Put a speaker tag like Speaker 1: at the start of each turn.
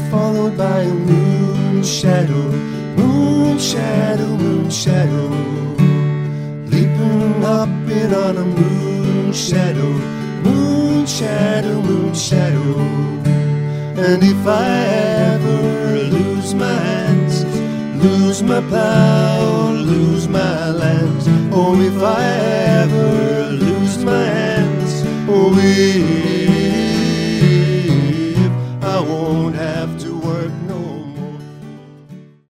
Speaker 1: followed by a moon shadow, moon shadow, moon shadow, leaping, hopping on a moon shadow, moon shadow, moon shadow. And if I ever lose my hands, lose my plow, lose my lands, oh, if I